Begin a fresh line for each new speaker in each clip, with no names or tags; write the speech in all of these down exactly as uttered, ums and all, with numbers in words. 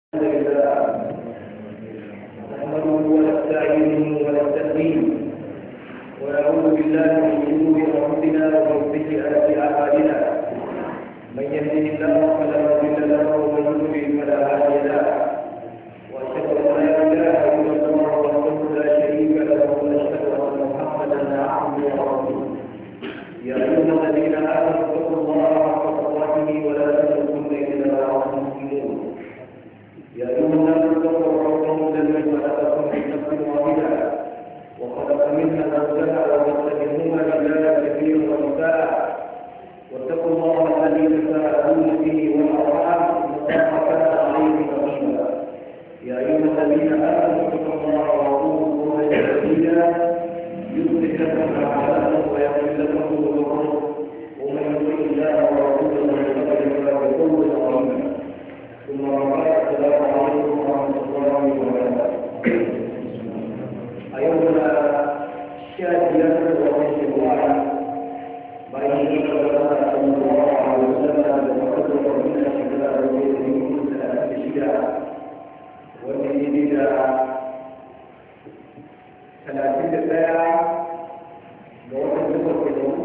الحمد لله نحمده ونستعينه ونستهديه ونعوذ بالله من شرور انفسنا ومن سيئات اعمالنا من يهده الله فلا مضل له ومن يضلل فلا هادي له واشهد ان لا اله الا الله وحده لا شريك له واشهد ان محمدا عبده ورسوله يا ايها الذين امنوا اتقوا الله حق تقاته ولا تموتن الا وانتم مسلمون يا أيها الناس اتقوا ربكم الذي خلقكم من نفس واحدة وخلق منها زوجها وبث منهما رجالا كثيرا ونساء واتقوا الله الذي تساءلون به والأرحام إن الله كان عليكم رقيبا يا أيها الذين آمنوا اتقوا الله وقولوا قولا سديدا يصلح لكم أعمالكم ويغفر لكم ذنوبكم ومن يطع الله ورسوله فقد فاز فوزا عظيما ثم السلام عليكم ورحمة الله وبركاته. أيضا شادية ومشروعة بين الله صلى الله عليه وسلم وقدر من الشكاء والمسلمين ثلاثة شجاع والجديد ثلاثين ساعة وتنظر في الأمور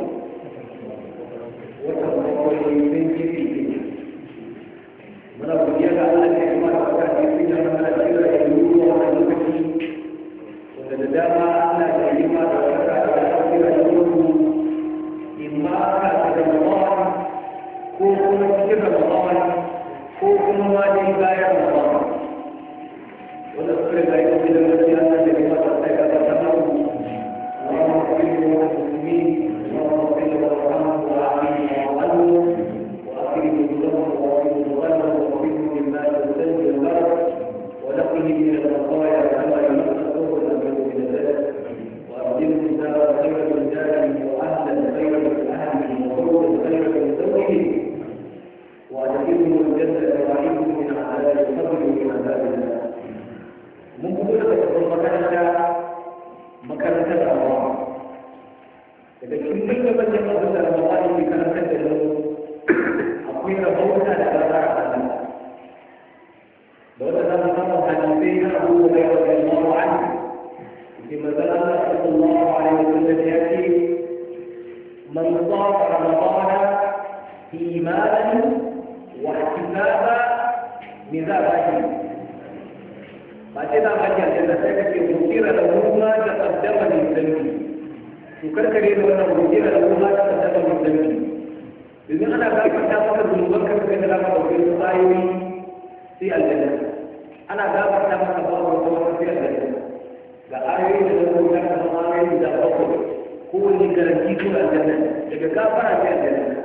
وتنظر من جديد muna godiya ga Allah da ya mara wata ke fi da mana cewa ya yi ruwa a lokaci wanda da dama Allah da ya ma da wata da ya fi da ruwa imma ka da Ramadan ko kuma cikin Ramadan ko kuma ma dai bayan Ramadan wanda suka ga yi da gaskiya Allah da ya mara wata ka da samu Allahumma salli ala muslimin Allahumma salli ala Muhammad wa alihi wa sallam wa akrim bihum ونقله من الخطايا كما ينقى الثوب الابيض من الدنس وابدله الدار خيرا من داره واهلا خيرا من اهله وزوجا خيرا من زوجه وادخله الجنه وعيده من عذاب القبر ومن عذاب النار. ممكن تكون مكانك مكانك الله إذا كنت تبدأ قبل الموالي في كلامك أقول ربنا لا لو تذكروا حديثين أبو هريرة رضي الله عنه في مثلا صلى الله عليه وسلم يأتي من صام رمضان إيمانا واحتسابا مذابا بعدين ما جاء الجنة سيكفي غفر له ما تقدم من ذنبه وكركر له غفر له ما تقدم من ذنبه بما أنا قال فتاة ذنوبك كذا لما غفر الله في الجنة أنا دابر كما تبارك وتعالى في الجنة فآيين لو كان آيين إذا بطل هو اللي كرنجيك الجنة لكن كافر في الجنة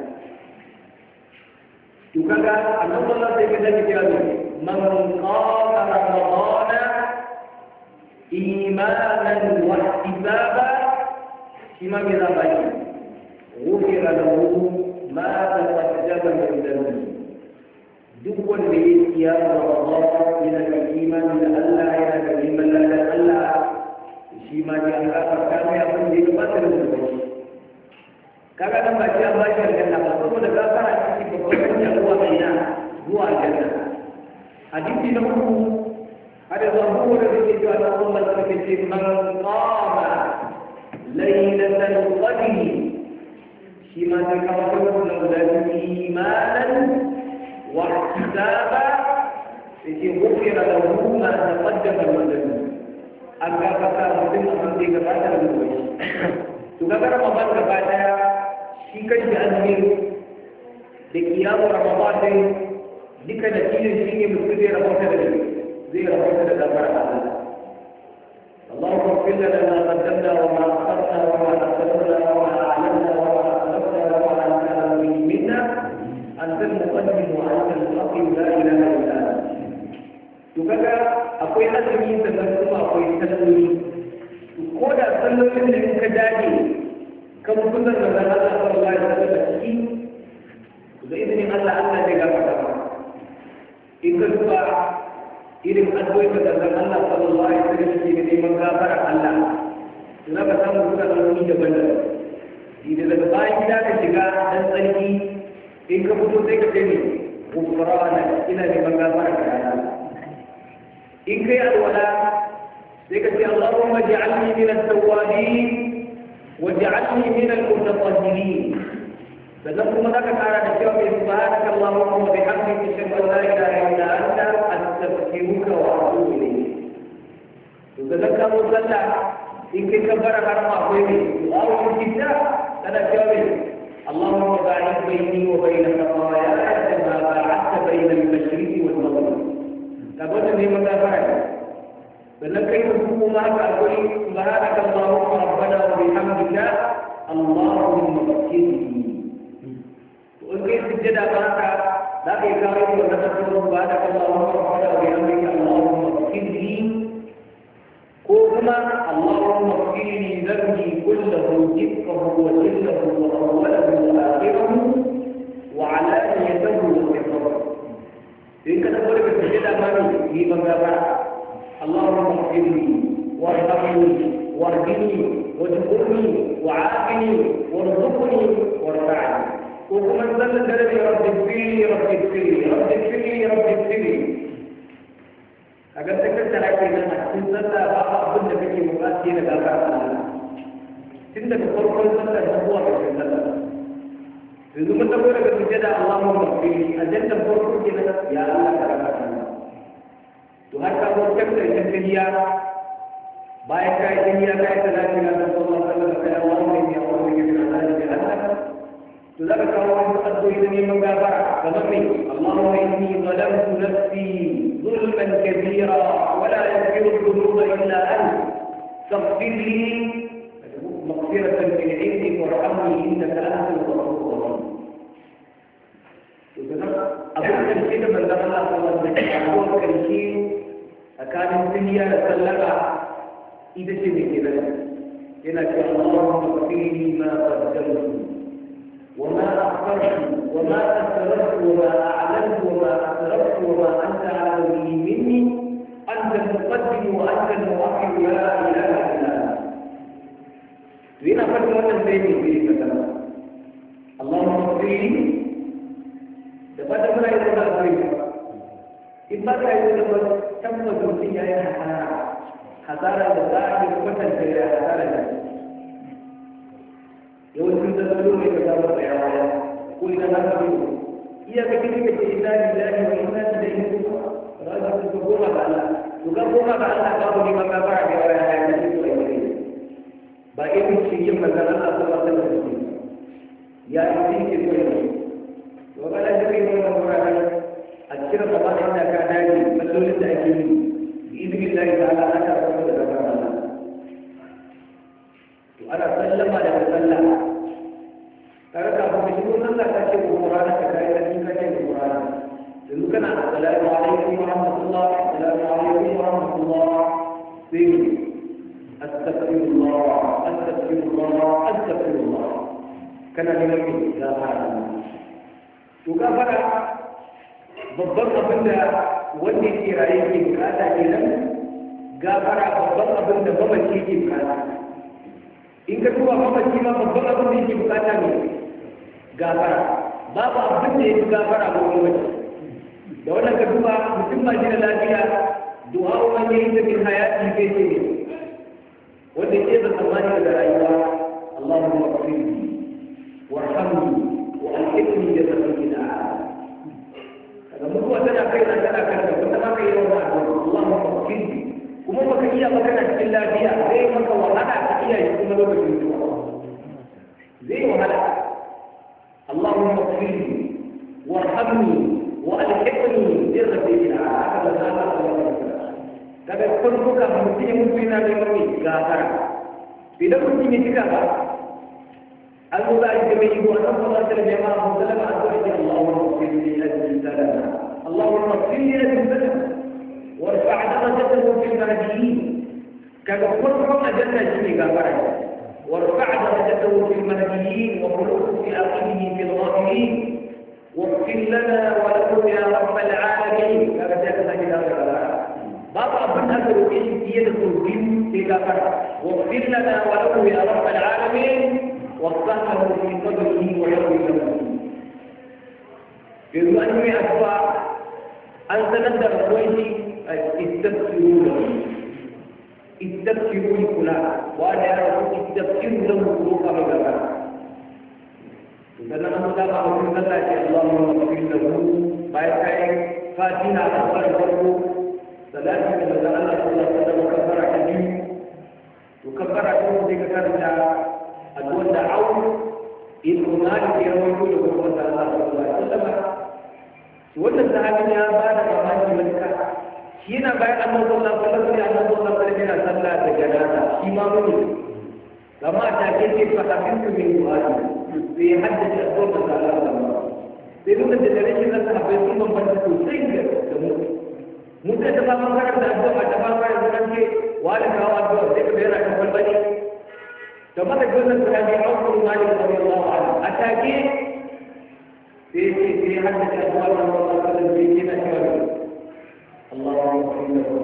يقول أن الله سيكون كتابه من قام رمضان إيمانا واحتسابا كما إذا بين غفر له ما تقدم من ذنبه duk wanda ya siya Ramadan yana da imani da Allah yana da iman da Allah shi ma ne Allah farka mai abin da ya fata da shi kaga dan ba shi an bashi aljanna ba saboda gafara ce babban hanya zuwa bayyana zuwa aljanna hadisi na uku hada zuwa ko da yake cewa Allah ta ce man qama laylatal qadr shi ma ne kawo da imanan واحتسابا يجي غفر له ما تقدم من ذنبه أنك فكر مسلم من ذيك فاتر من وجه تذكر رمضان كفاتا شيكا جانبين لقيام رمضان ذيك نتيجة شيء مسلم رمضان زي رمضان تدبر الله اللهم اغفر لنا ما قدمنا وما أخرنا وما أسررنا وما أعلنا وما أسرفنا وما أنت منا أنت المقدم وأنت المؤخر لا إله إلا أنت. تكذا أقوي أدمي تنسوا أقوي تنسوا. كودا سلوا من المكداني كم كنا نزال الله صلى الله عليه وسلم. بإذن الله أنت جل وعلا. إن كتبا إذا أدوي تنزال الله صلى الله عليه وسلم في من غفر الله. لا بسمع كنا نقول جبل. إذا لباي كذا كذا تنسلي in ka fito sai ka ce ne gufrana ina neman gafara ga Allah in kai alwala sai ka ce Allahumma ja'alni min at-tawwabin wa ja'alni min al-mutatahhirin sannan kuma zaka kara da cewa subhanaka Allahumma wa bihamdika ashhadu an la ilaha illa anta astaghfiruka wa atubu ilayk to da ka mu sallah in kai kabbara har ma akwai ne du'a al-istifta kana cewa اللهم باعد بيني وبين خطاياي كما باعدت بين المشرق والمغرب لابد من متابعه بل كيف تكون معك اقول سبحانك اللهم ربنا وبحمدك اللهم اغفرني وان كيف سجد معك لا يكاري ونذكر سبحانك اللهم ربنا وبحمدك اللهم اغفرني قوما اللهم اغفر لي ذنبي كله دقه وجله واوله واخره وعلانيته وسره ان كان تقول بالسجد امامي في مغابه اللهم اغفر لي وارحمني واهدني واجبرني وعافني وارزقني وارفعني وكما انزل دربي رب اغفر لي رب اغفر لي رب اغفر لي رب اغفر لي agar ta kaddara kai nan a cikin sallah ba abin da kake buƙaci na gaba Allah tun daga farkon sallah har zuwa ƙarshen sallah yanzu mun tabbata daga sujada Allahumma maghfirli ajalla farko kenan ya Allah ka rahmata to har ka zo kan ƙarshen tahiyya bayan ka yi tahiyya ka yi salati ga Annabi sallallahu alaihi wasallam kai Allahumma inni a'udhu bika min adhabi jahannam to zaka kawo wani addu'o'i da neman gafara kamar me Allahumma inni zalamtu nafsi ظلما كبيرا ولا يغفر الذنوب الا انت فاغفر لي مغفرة من عندك وارحمني انك انت الغفور الرحيم. أقول كثيرا من ذكر الله صلى الله عليه وسلم أقول كثير أكان الدنيا سلمة إذا شبه كذا إنك اللهم اغفر لي ما قدمت وما أخرت وما أسررت وما أعلنت وما أسرفت وما أنت أعلم به مني أنت المقدم وأنت المؤخر لا إله إلا أنت. وين أخذت هذا البيت في كتاب اللهم اغفر لي تبادل لا يقول أغفرك إن بقى يقول تم وجودي يا حسارة حسارة الزائد فتن في حسارة يوم تدخلون كتاب الطيران قل إذا نفذوا إذا كتبت إنا لله وإنا إليه راجل تقوم بألا تقوم بألا قابل لما كفر بألا يجب إليه بأي شيء مثلا الله صلى الله عليه وسلم يا إبليس الويل وقال جبريل ومبارك أذكر طبعا إنك ناجي مسؤول التأكيد بإذن الله تعالى أنا أقول لك الله وأنا سلم على مسلم karena kalau begitu nanti kasih ukuran terkait dengan kasih ukuran. Dulu kan Assalamualaikum warahmatullahi Assalamualaikum warahmatullahi wabarakatuh. Astagfirullah, astagfirullah, astagfirullah. Karena ini gafara. Juga pada babban abin da wanda ke raye ke bukata kenan gafara babban abin da mamaci ke bukata. In ka duba mamaci ma babban abin da yake bukata ne gafara babu abin da yake gafara ga mamaci da wannan ka duba mutum ba shi da lafiya du'a man yayi da bin hayati ke ce wanda ke da tsammani daga rayuwa Allahumma ighfirli warhamni wa alhiqni bi rahmatika kada mutuwa tana kai na tana kai da kuma ba kai yawan addu'a Allahumma ighfirli kuma baka iya magana cikin lafiya zai maka wahala ka iya yi kuma lokacin mutuwa zai wahala Allahumma ighfirli warhamni wa alhiqni bi rahmatika haka da Allah subhanahu wa ta'ala daga farko ka mutum ya mutu yana da mai gafara idan mutum ya cika ba an zo za a yi mai ibo a kan fasa da jama'a a musulama a zuwa ce Allahumma ighfirli ajin salama Allahumma ighfirli ajin salama وارفع درجته في المهديين كما فرق أجلنا شيء غفرا وارفع درجته في المهديين وخلوه في آخره في الغافلين واغفر لنا وله يا رب العالمين كما جاء سجد هذا بابا ابن أثر إيش يدخل في غفرا واغفر لنا وله يا رب العالمين واغفر في قدره ويوم له يقول أنه أسوأ أن تندر كويسي استغفروا له استغفروا لفلان وانا يرى استغفروا له فروق بغيره إذا أنا أقول لك اللهم اغفر له بايعك فاتنا أخبار فرقه ثلاثة من الله صلى الله عليه وسلم وكبر كبير وكبر كبير ذكرنا أدوان دعوه إن هنالك يوم يقول الله صلى الله عليه وسلم wannan sahabin ya ba da mamaki matuƙa shi yana bayan annabi sallallahu alaihi wasallam annabi sallallahu alaihi wasallam yana sallah da janaza shi ma mun kama ta ke ce fa habibu min du'ai sai haddace addu'ar da Allah ya ba sai lokacin da rashin nan sahabbai sun bambanta sosai da mu mu sai ta fama karanta addu'a ta fama yanzu nan ce wani kawo addu'a sai ka bayar da kwalbani to maka wannan sahabi Abu Malik radiyallahu anhu atake في في حدث أبواب الله في كنا شوالي اللهم اغفر لهم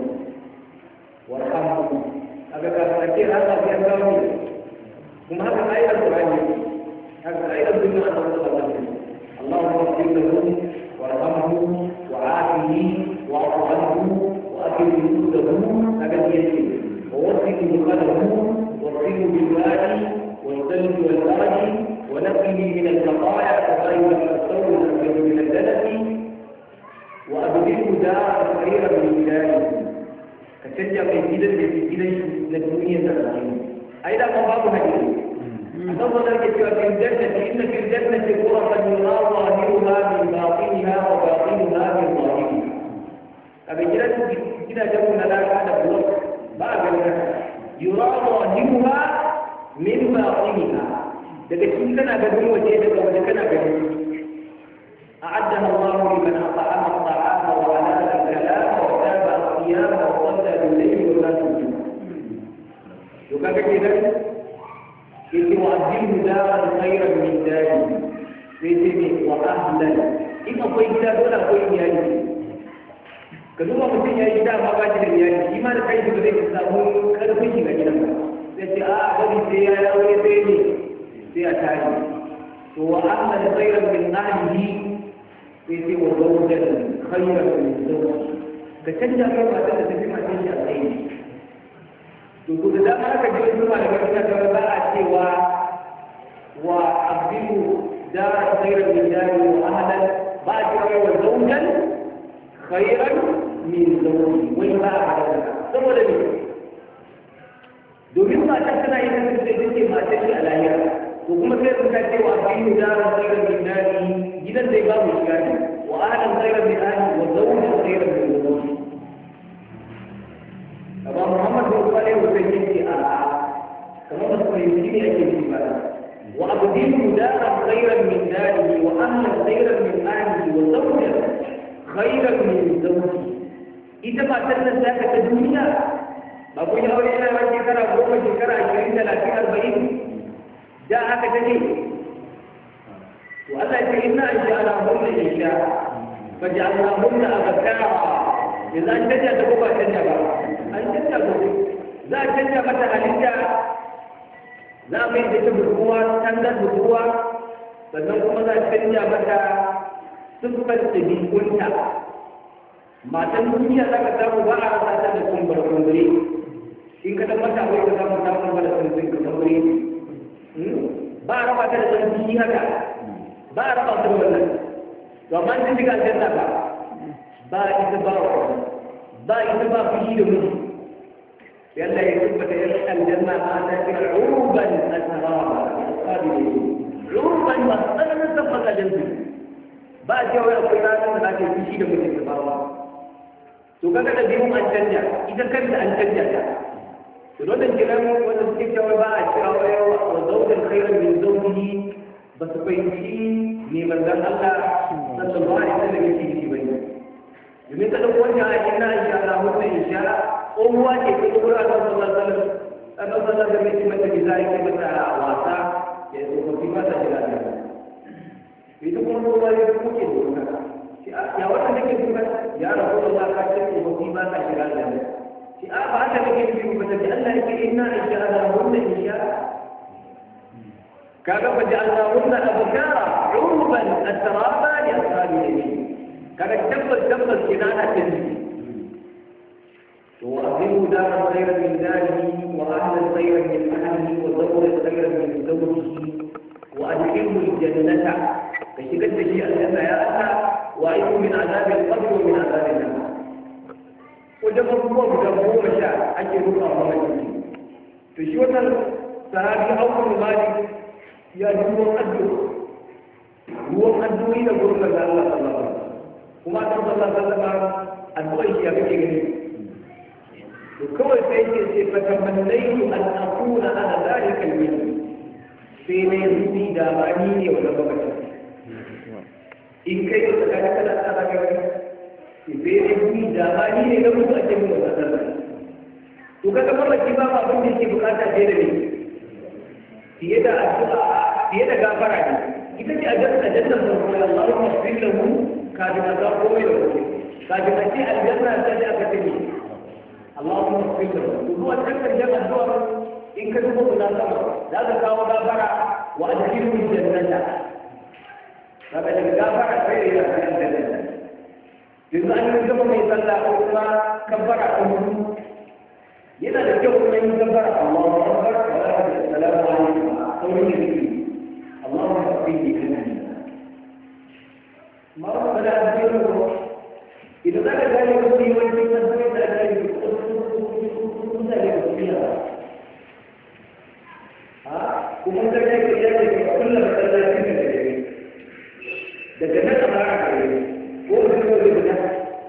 وارحمهم أبقى فكير هذا في أبوابه ثم هذا آية القرآن هذا آية الدنيا عن الله اللهم اغفر لهم وارحمهم وعافهم واعف عنهم وأكل جنودهم أبدا يجب ووصل دخلهم واغسله بالماء والثلج والبرد ونقه من البقايا كغير الثور الأبيض من الدنس وأبدله دارا خيرا من داره كتشجع في جدا في جدا للدنيا تنظيم أيضا مباب هديه أتظن ذلك في الجنة إن في الجنة غرفا يرى ظاهرها من باطنها وباطنها من ظاهرها أبي جلس كده جمعنا لا كان بلوك بعد ذلك يرى ظاهرها من باطنها daga cikin kana ganin waje daga waje kana gani a'addaha Allah liman at'ama at'ama wa alana al-kalam wa taba as-siyam wa salla bil-layli wa la tujud to kaga kenan yake wa addimu daran khayran min dari sai ce ne wa ahlan in akwai gida dole akwai iyali ka duba mutum ya yi gida ma ba shi da iyali shi ma da kai da zai samu karfin shiga gidan ba sai ce a bari sai ya yi aure sai ne في أتاني وأما خيرا من أهله في وزوجا خيرا من زوجه كتنجا كما تنجا كما تنجا خير تقول لا ما كجوا ثم لما كتبوا سوى وأبدلوا دارا خيرا من داره وأهلا بعد وزوجا خيرا من زوجه وما هذا ثم لم domin matan tana yin da take matan shi a lahira to kuma sai sun kace wa abin daran khairan min dari gidan zai ba mu shiga ne wa ahlan khairan min ahli wa zawjan khairan min zawji Aba Muhammad bin Salih wa sayyidi a kamar da kuma yi ne ake yi ba wa abdin daran khairan min dari wa ahlan khairan min ahli wa zawjan khairan min zawji ita matan nan ta ta duniya ba ku yi aure yana wani shekara goma shekara ashirin talatin arba'in da haka ta ne to Allah ya ce inna an sha Allah hunna insha fa ja'alna hunna abkara yanzu an canja ta ko ba canja ba an canja ko za a canja mata halitta za a mai da ta bukuwa standard bukuwa sannan kuma za a canja mata siffar ɗabi'unta matan duniya za ka samu ba a rasa ta da kumbar kumbure in ka tabbata akwai ka samu samun ba da kumbure ka kumbure ba a raba ta da tsanci haka ba a raba ta da wannan to amma in shiga aljanna ba ba ita ba ba ita ba fushi da mutu yalla ya tabbata ya aljanna ana ta uruban asraba ashabi uruban ba sanan tabbata aljanna ba a cewa akwai ranar da ake fushi da mutu ba ba to kaga da biyun an canja ita kanta an canja ta to don kiran wanda suke cewa ba a cewa wa zawjan khairan min zawjihi ba su fahimci ne manzon Allah sallallahu alaihi wasallam yake yi bane domin kada wanda a inna insha Allah wannan insha uwa ce ta kura da sallallahu alaihi wasallam Allah sallallahu alaihi wasallam yake mata bizai ke mata wasa ya zo ko ba ta jira ta ita kuma ruwa ya kuke da wannan ya wata nake kuma ya rabu Allah ka ce ko ba ka shiga da ni shi a ba ta nake kuma ba ta Allah yake inna insha Allah wannan insha kaga fa ja'alna hunna abkara urban atraba li ashabi yamin kaga tabbas tabbas kina ana tinji وأعطيه دارا خيرا من داره وأهلا خيرا من أهله وزوجا خيرا من زوجه وأدخله الجنة كشكت شيء الجنة يا أخا وأعيذه من عذاب القبر ومن عذاب النار وجب الله جمهور مشاعر أجل الله مجلسي في شوة صحابي أول مالك يا هو قدر هو قدر إلى قرب الله صلى الله عليه وسلم وما صلى الله عليه وسلم الضيش يا بكي وكل شيء فتمنيت أن أكون أنا ذلك اليوم في نيزي داماني ولا بكر إن كيف تكلم لا أتكلم في نيزي داماني لم أتكلم ولا أتكلم وكذا مرة كذا ما بدي شيء بكرة جيرني في يد الدعاء في يد غفرة إذا جاء أجل الله الله يغفر له كاجم أزار قوي له كاجم أشياء الجنة تجاء كتير اللهم اغفر له وهو تكفر جمع الدور إن كتبه مناسبة لا تكاو غفرة وأدخله الجنة فبدأ الغفرة خير إلى الجنة بما أن يجب من يصلى أمة كبر أمه إذا لم يكن من يكبر الله أكبر ولا السلام عليكم قوله اللهم اغفر لي مرة فلا أدخله إذا ذاك ذلك في وجه النبي ذلك ذلك فيها ها ومن ذلك ذلك كل ما ذلك دجنا أمرك قول قول بنا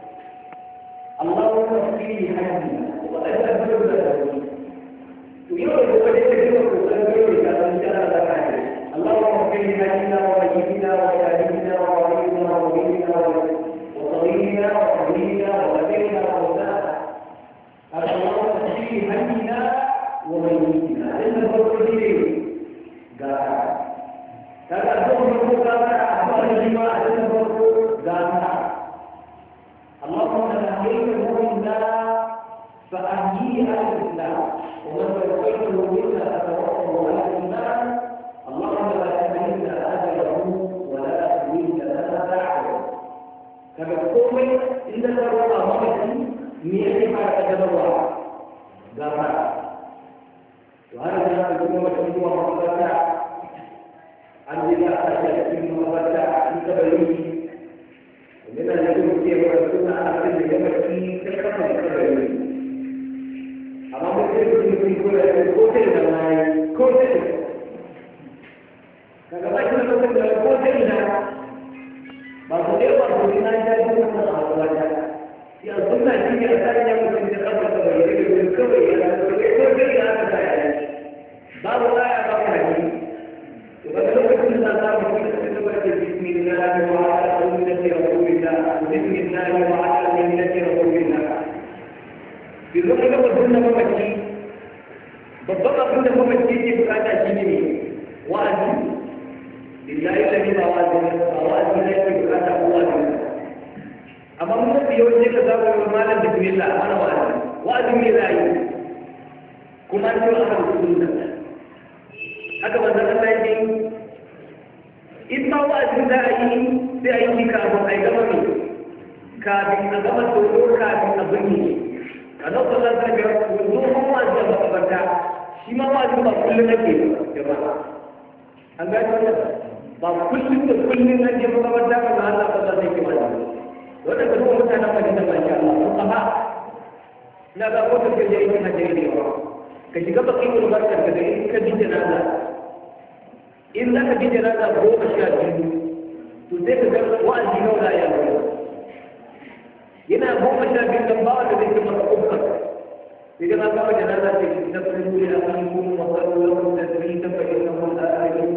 اللهم اغفر لي حجي وأجعل له ويوم وجدت يوم ويوم كان شاء اللهم اغفر لي حجنا وميتنا وشاهدنا وغريبنا وميتنا وصغيرنا وصغيرنا وغدرنا وغدانا اللهم اغفر لي حجنا وميتنا لأن الفضل لي قال كان الظهر قال أخبار الجماعة لأن الفضل قال اللهم أحييته منا فأحييه على الإسلام ومن توفيته منا فتوفه على الإيمان اللهم لا تحرمنا أجره ولا تحرمنا لنا بعده كما تقول إن الرؤى مرضي مئة حركة جبروها قال وهذا يكون مشروع مرتفع عندنا أشياء في مرتفع في تبليغ ومن الذي فيه ورسولنا على كل يمشي كالقمر التبليغ أما مثل في كل كوتل نواي كوتل كما يقول مثل كوتل بعض الأيام بنا جاء من الله في السنة في أثار يوم في القبر التبليغ بالكوي على كوتل على بعض الآية بعض الحديث وبدأ كل نظام بسم الله وعلى ملة رسول الله بسم الله وعلى ملة رسول الله في الوقت لو كنا ممكن بالضبط كنا ممكن في بكاتا جيني وأنت لله الذي موازن موازن الذي بكاتا موازن أما ممكن يوجد كذا ومالا بسم الله أنا وأنا وأدم إلهي كما أنت أحد السنة haka manzon Allah yake in ma wa'azi za a yi sai a yi kafin a yi gama ne kafin a gama tsoro kafin a binne a nan sallar ta biyar wanzu kuma wa'azi a makabarta shi ma wa'azi ba kullum ake jama'a an gani wannan ba kullum da kullum ake makabarta ba za Allah sallar ta ke wa'azi wannan ka kuma mutanen Madina ba sha Allah sun kafa ina ga ko ta ke yi kana jere ne ka shiga bakin barkar ka da in ka ji janaza in za ka ji janaza goma sha biyu to sai ka ga wa'azi nawa za a yi yana goma sha biyu dan bawa da zai ce maka ukka sai da ka gama janaza ce ki na kan dole a kan kuma masaru wa da tsari ta fahimta mun da ayi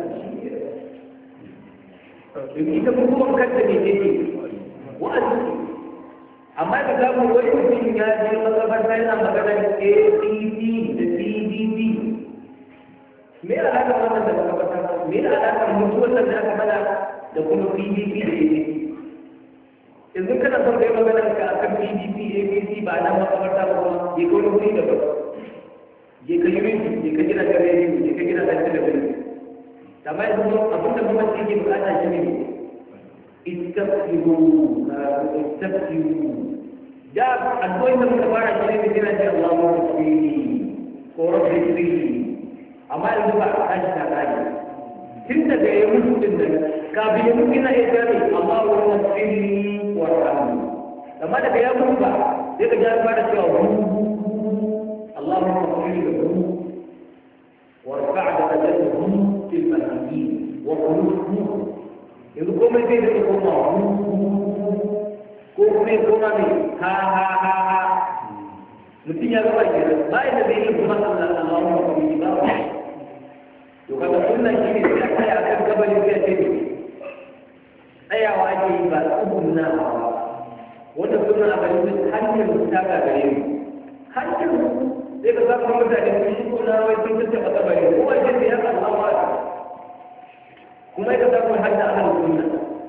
in ita kuma kanta ne take wa'azi amma da zamu wani mutum ya je makabarta yana magana A C D da C D D me ya alaƙa wannan da makabarta me ya alaƙa mutuwar da aka mana da kuma P D P da A C D yanzu kana son kai magana ka akan P D P A P C ba na makabarta ba kuma ya ga wani wuri daban je ka yi rinji je ka gina gare ni je ka gina ɗan talabijin amma yanzu abin da kuma ke bukata shi ne استغفروا استغفروا da addu'o'i da muka fara shi ne kina ce Allahu rabbi ko rabbi fi amma yanzu ba a tashi ta kai tun daga ya mutu din nan kafin ya mutu ina iya gane Allahu rabbi wa rahmi amma daga ya mutu ba sai ka ji fara cewa Allahu rabbi وارفع درجتهم في المهديين وقلوبهم yanzu komai zai da koma ko kuma ya koma ne ha ha ha ha mutum ya gaba ke ba da zai yi kuma Allah Allah wa kuma ba to kaga sunna shi ne sai kai akan gabali sai ce tsayawa ake yi ba sunna wanda sunna a garin hanyar ta ga gare mu hanyar sai ka zaka mutane su shi ko na wai sun tattaba gabali ko wajen da ya Allah wa kuma ita ta kuma hadda ahlus sunna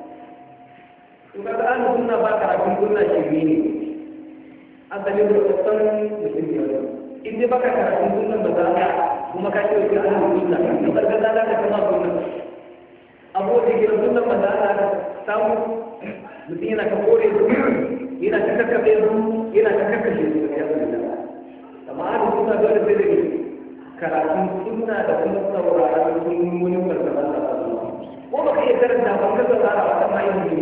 to kaga ahlus sunna ba karatun sunna shirme ne asali da san mutum ne in dai baka karatun sunna ba za ka kuma ka ce wa ahlus sunna to kaga da da kuma sunna abu da ke sunna ba za ka samu mutum yana ka kore su yana ta kakkabe su yana ta kakkashe su ya sunna amma ahlus sunna dole sai da karatun sunna da kuma sauraron sunnonin manzon Allah ko ba ka iya karanta ba ka saurara ba kama yin ne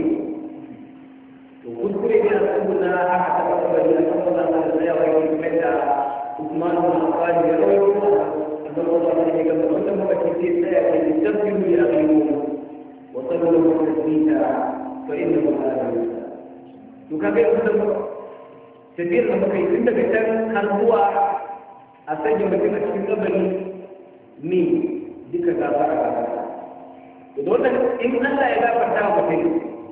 to kuskure ne a tsuguna haka ta kasa bari a kan wannan da tsaya wa yau kuma da Usman bin Affan ya rawaito a kan wannan ne ga wannan mutum ce tsaya ke tabbiyu ya ayu wa sallu taslima fa innahu ala to kaga yanzu tafiyar da muka yi tun daga can har zuwa a sanya mutum a cikin kabari ne duka gafara gafara da wannan in Allah ya gafarta wa mutum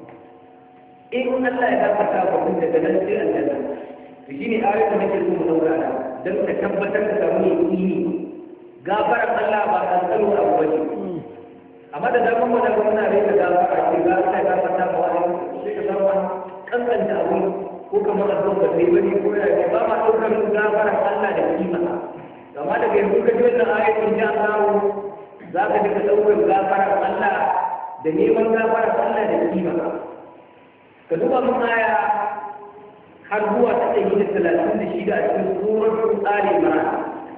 in Allah ya gafarta wa mutum daga nan sai aljanna to shine ayat da nake so mu daura da dan ka tabbatar da samu yaqini gafaran Allah ba kan tsaro abu bace amma da zaman mu da muna rai da gafara ce ga Allah ya gafarta wa wani sai ka samu kankanta abu ko kamar addu'a da bai bane ko ya ba ma daukar gafaran Allah da kima amma daga yanzu ka ji wannan ayatin ya samu za ka daga ɗaukar gafarar Allah da neman gafarar Allah da kima ka duba mun aya har zuwa ta ɗari da talatin da shida a cikin suratul Ali Imran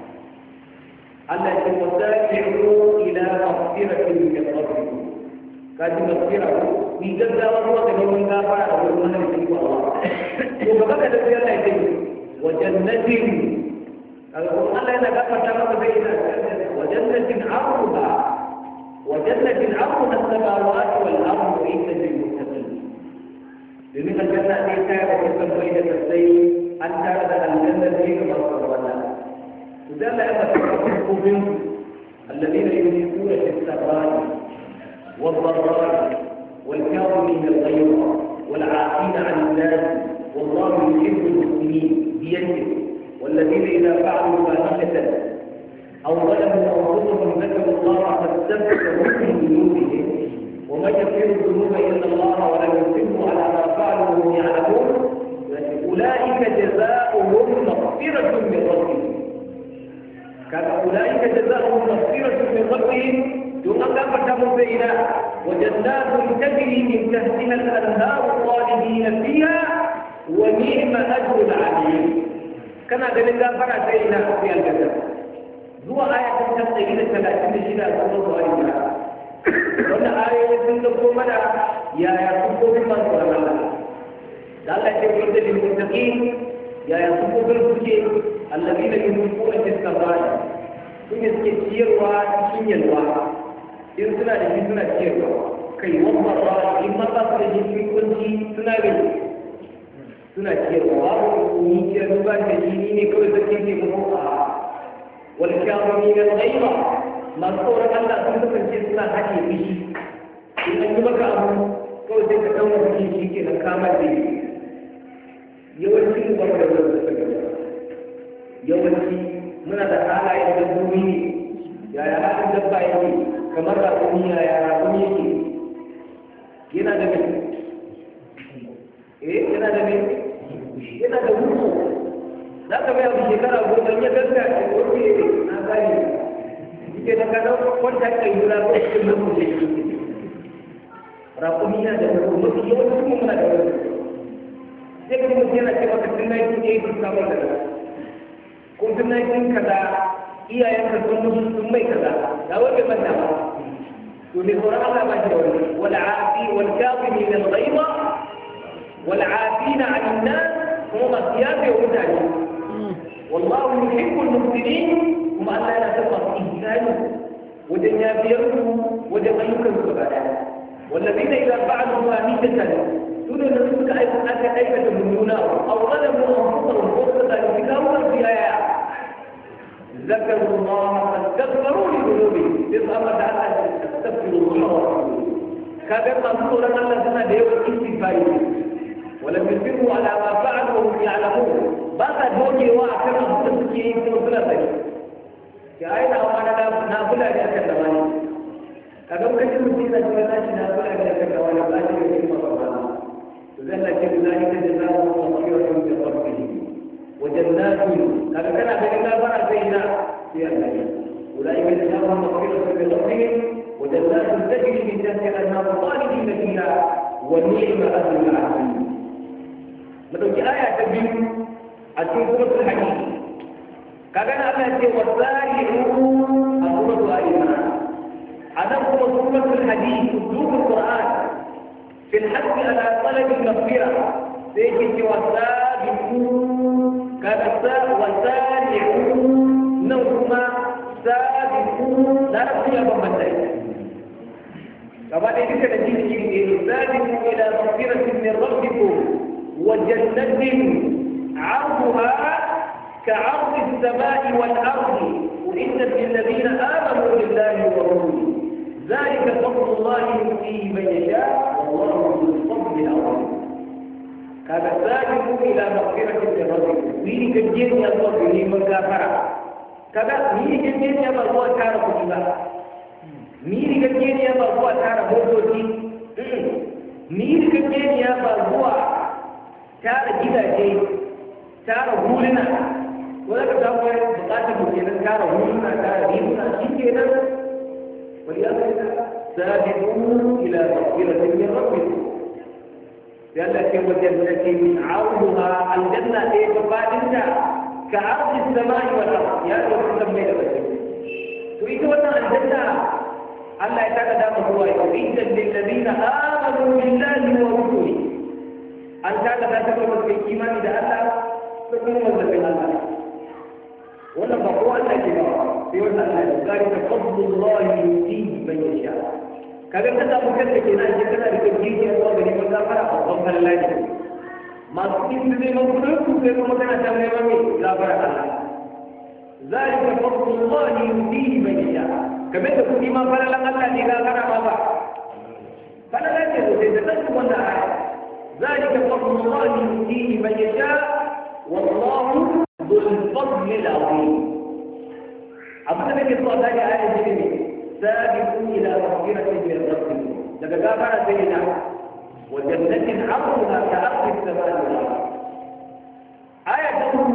Allah ya ce wasabi'u ila maghfiratin min rabbikum kaji maghfira ni gaggawa zuwa ga neman gafara da wurin mahaifin ku Allah to gaba ka da Allah ya ce wa jannatin Allah yana gafarta maka bai ina وجنة عرضها وجنة عرضها السماوات والأرض عدة للمتقين لمن الجنة ليس وتسمى بين السيل أن ترد الجنة فيك مصرنا وذا لا يتفقه منه الذين يملكون في السراء والضراء والكاظمين الغيظ والعافين عن الناس والله يحب المسلمين بيده والذين إذا فعلوا فاحشة أو ظلموا أنفسهم ذكروا الله فاستغفروا من ذنوبهم ومن يغفر الذنوب إلا الله ولم يصروا على ما فعلوا وهم يعلمون أولئك جزاؤهم مغفرة من ربهم كان أولئك جزاؤهم مغفرة من ربهم ثم كفرتهم بينا وجنات تجري من تحتها الأنهار خالدين فيها ونعم أجر العاملين كما قال الله فرع بينا في الجنة zuwa ayatun ta tsaye da talatin da shida a kuma zuwa ina wanda ayoyi sun dauko mana yaya sufofin masu Allah da Allah ce wanda lil muttaqin yaya sufofin suke allazina yunfiquna fi sarra'i suke suke ciyarwa cikin yalwa in suna da shi suna ciyarwa kai wanda ba in ma ba su da shi cikin kunci suna da suna ciyarwa ni ciyarwa ba da shi ne kawai sarki ke mu a والكاظمين الغيظ ما صور الله سبحانه وتعالى حكي به إن أنجبك أبو كو تكتون في شيء كذا كامل به يوجد برد الرسول يوجد من هذا حالا يجدوني يا يا هذا الدبا يجي كما رأوني يا رأوني ينا دمي إيه ينا دمي ينا دمي za ka biya shekara goma ya ganga a wani na gani ke da ka dauka kwanta kai jura ko cikin mutum da ke rakumi na da mutum mafi yawancin mu muna da wani sai ka mutum yana cewa ka tun nineteen eighty samun kaza ko tun nineteen kaza iyayenka sun mutu sun mai kaza ga wanda manta ba to ne tsoron Allah ba shi da wani wal afi wal kafimin al ghaiba wal afina 'anil nas kuma masu yafe wa mutane wallahu yuhibbul muhsinin kuma Allah yana son masu ihsani wajen yafiyar su wajen ayyukan su gaba daya والذين إذا فعلوا فاحشة دون أن تلك أيضا أيضا تمنون أو ظلموا أنفسهم فوق ذلك كانوا في آيات ذكروا الله فاستغفروا لذنوبهم يظهر تعالى استغفروا الله كذا منصور أن الذين دعوا الاستغفار ولم يصروا على ما فعلوا وهم يعلمون بعد دوجي وأكثر تسكين في ثلاثة كأين أمانة نافلة لأكثر kaga lokacin mutum da kuma tashi na fara da kaga wani ba shi da kuma ba to zan la ce zai ta da zamu mu kira su da rabbi wa jannatu kaga kana da ina fara sai ina sai Allah ya ulai ka da zamu mu kira su da rabbi wa jannatu tajri min tahtiha al-anhar khalidina fiha wa ni'ma ajrul 'amil madauki aya ta biyu a cikin suratul hadid kaga Allah ya ce wasari'u a suratul al-imran هذا هو سورة الحديث أسلوب القرآن في الحث على طلب المغفرة سيجد وسابقون كان وسارعون نوما سابقون لا نقول يا بابا سيد كما ذلك نجيب سابقوا إلى مغفرة من ربكم وجنة عرضها كعرض السماء والأرض وإنت للذين آمنوا بالله ورسوله ذلك فضل الله يؤتيه من يشاء والله ذو الفضل العظيم كذا سابقوا إلى مغفرة من ربكم مين كجين يا الله بني مغفرة كذا مين كجين يا الله تعالى كتبا مين كجين يا الله تعالى بوتي مين كجين يا الله تعالى جداجي تعالى هولنا ولا كتاب بقاته مكينا تعالى هولنا تعالى ديننا شكينا سابقوا إلى مغفرة من ربكم لأنك وجنة عرضها الجنة إيه فقادمها كعرض السماء والأرض يا رب تسمي لك تريد أن الجنة الله تعالى دام هو يريد للذين آمنوا بالله ورسوله أن تعالى لا تكون في الإيمان إذا الله تكون مزل في الله ولا بقوة الله يقول الله ذلك فضل الله يؤتيه من يشاء kaga ka samu kanka kenan je kana da kiji ya zo gari mun fara babban fallaji masu kin da mun gudu ku sai kuma kana ta mai mami gafara Allah zalika fadlullahi yutihi man yasha kamar da kudi ma falalan Allah ne gafara ma ba falalan ce sai da dan wannan aya zalika fadlullahi yutihi man yasha wallahu dhul fadli al-azim abin da ke so da aya ce ne سابقوا إلى مغفرة من ربكم لقد غفر سيدنا وجنة عرضها كأرض السماء والأرض آية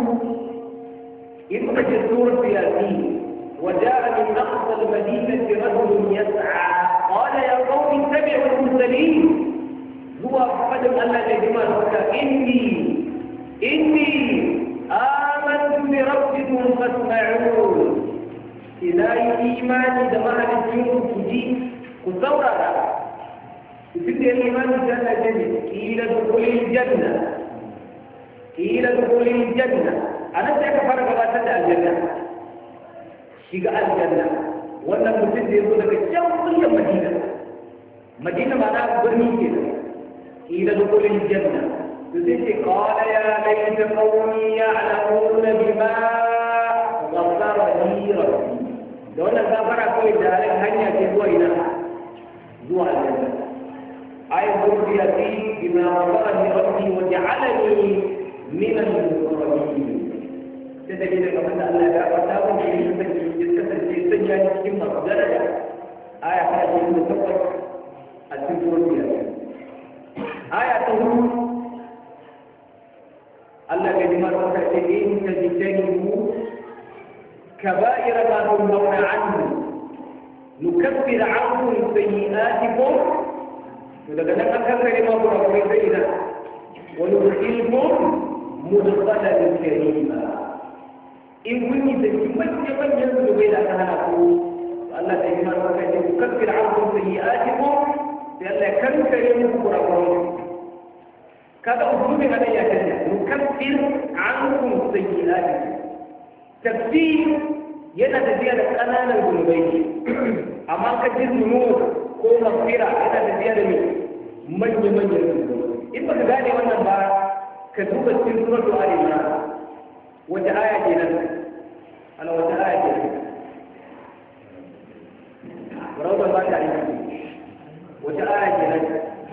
إن السورة في ياسين وجاء من أقصى المدينة رجل يسعى قال يا قوم اتبعوا المرسلين هو فجر الله يجمع لك إني إني آمنت بربكم فاسمعون إذا إيمان جماعة الدين تجي كثورة تبدأ الإيمان جنة جنة إلى دخول الجنة إلى دخول الجنة أنا سأكفر كما تدعى الجنة شقاء الجنة وأنا مسجد يقول لك جوية مدينة مدينة معناها برمي كده إلى دخول الجنة تزيد قال يا ليت قومي يعلمون بما غفر لي ربي da wannan gafara kawai da halin hanya ce zuwa ina zuwa aljanna ay zurriyati bima ghafarani rabbi wa ja'alani min al-muqarrabin sai da gidan kamar da Allah ya gafarta mu da yin sake ya kasance sanya cikin masu daraja aya ta ce da tabbas a cikin zurriya aya ta hudu Allah ya jima ta ce in tajtanibu كبائر ما تنهون عنه نكفر عنكم سيئاتكم إذا كان أكثر ما قرأ سيدنا وندخلكم مدخلا كريما إن كنت تجمع من ينزل إلى أهلكم الله تجمع وكذا يكفر عنكم سيئاتكم لأن كم كريم قرآن كذا أسلوب هذا يا كذا نكفر عنكم سيئاتكم تفسير yana tafiya da ƙananan zunubai amma ka ji zunubi ko mafira yana tafiya da manya-manyan zunubai in ba ka gane wannan ba ka duba cikin suratul ali imran wata aya ke nan ala wata aya ke nan rawar ba ta yi wata aya ke nan